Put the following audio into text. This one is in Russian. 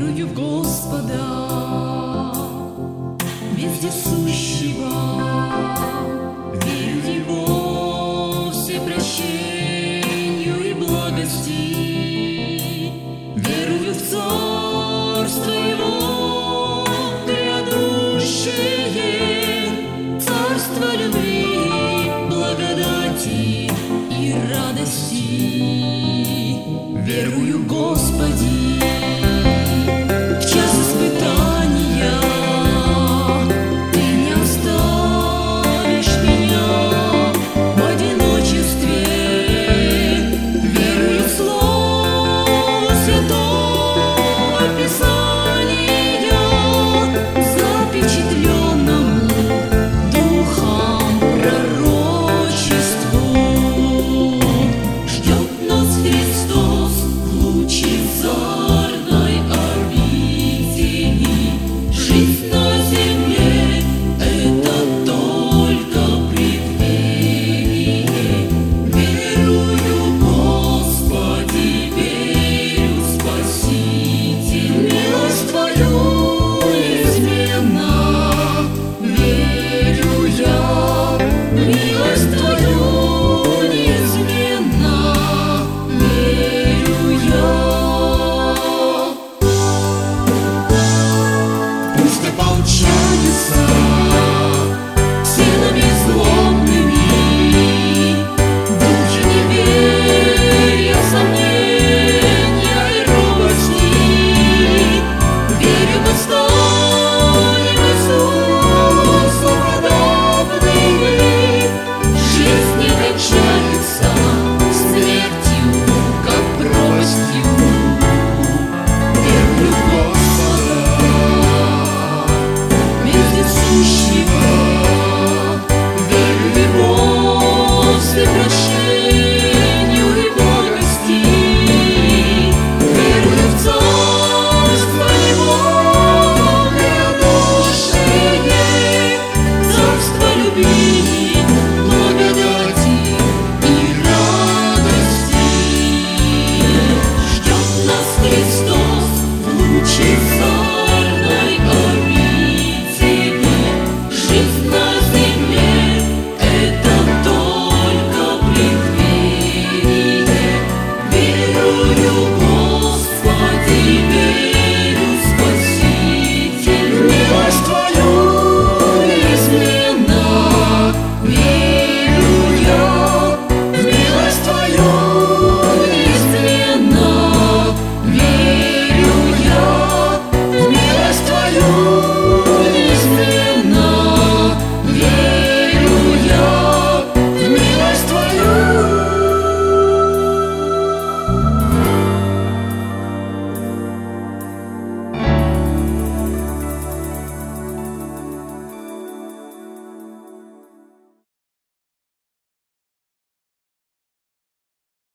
верую в Господа, вездесущего, верю в Его всепрощению и благости, верую в Царство Его грядущее, Царство любви, благодати и радости. Верую в Господи. В час испытания Ты не оставишь меня в одиночестве. Верую в Слово Святое Писание, запечатленному Духом пророчеству. Ждет нас Христос в лучезарной орбите. Жизнь на земле — это только преддверие. Верую, Господи, верю, Спаситель, милость Твою неизменна. Верю я, милость Твою неизменна. Верю я. Пусть ополчаются силами злобными духи неверия, сомнения и робости. Верю, мы станем Иисусу подобными. Жизнь не кончается смертью, как пропастью. Верую в Господа, вездесущего, верю в Его всепрощению и благости, верую в Царство Его грядущее, Царство любви, благодати и радости. Ждет нас Христос в лучезарной орбите. Жизнь на земле — это только преддверие. Верую, Господи, верю, Спаситель, милость Твою неизменна. Верю я, в милость Твою